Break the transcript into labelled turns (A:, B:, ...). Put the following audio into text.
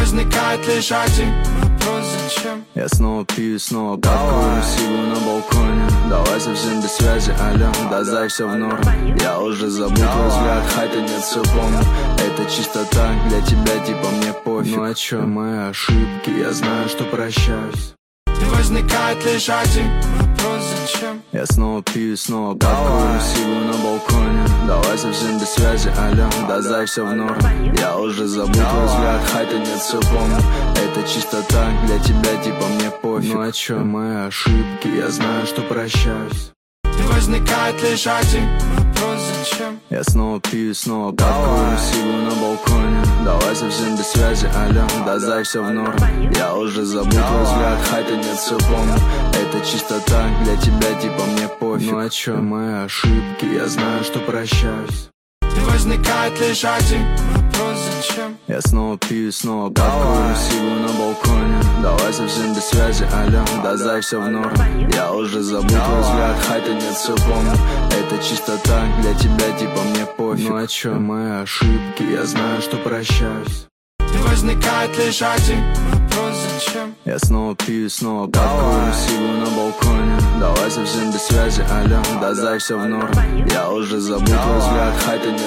A: возникает лишь один вопрос: зачем?
B: Я снова пью, снова подкурю, сижу на балконе. Давай совсем без связи, алло, да зай, все в норм. Я уже забыл твой взгляд, хотя нет, все помню. Это чисто так, для тебя типа мне пофиг. Ну а чё, мои ошибки, я знаю, что прощаюсь.
A: И возникает лишь один вопрос: зачем?
B: Я снова пью, снова подкурю, сижу на балконе. Давай совсем без связи, алло, да зай, все в норм. Я уже забыл твой взгляд, хотя нет, все помню. Это чисто так, для тебя типа мне пофиг. Ну а чё, мои ошибки, я знаю, что прощаюсь.
A: И возникает лишь один вопрос: зачем?
B: Я снова пью, снова подкурю, сижу на балконе. Давай совсем без связи, алло, да зай, все в норм. Я уже забыл твой взгляд, хотя нет, все помню. Это чисто так, для тебя типа мне пофиг. Ну а чё, мои ошибки, я знаю, что прощаюсь.
A: И возникает лишь один вопрос: зачем?
B: Я снова пью, снова подкурю, сижу на балконе. Давай совсем без связи, алло, да зай, все в норм. Я уже забыл твой взгляд, хотя нет, все помню. Это чисто так, для тебя типа мне пофиг. Ну а чё, мои ошибки, я знаю, что прощаюсь.
A: И возникает лишь один вопрос: зачем?
B: Я снова пью, снова подкурю, сижу на балконе. Давай совсем без связи, алло, да зай, все в норм. Я уже забыл твой взгляд, хотя нет,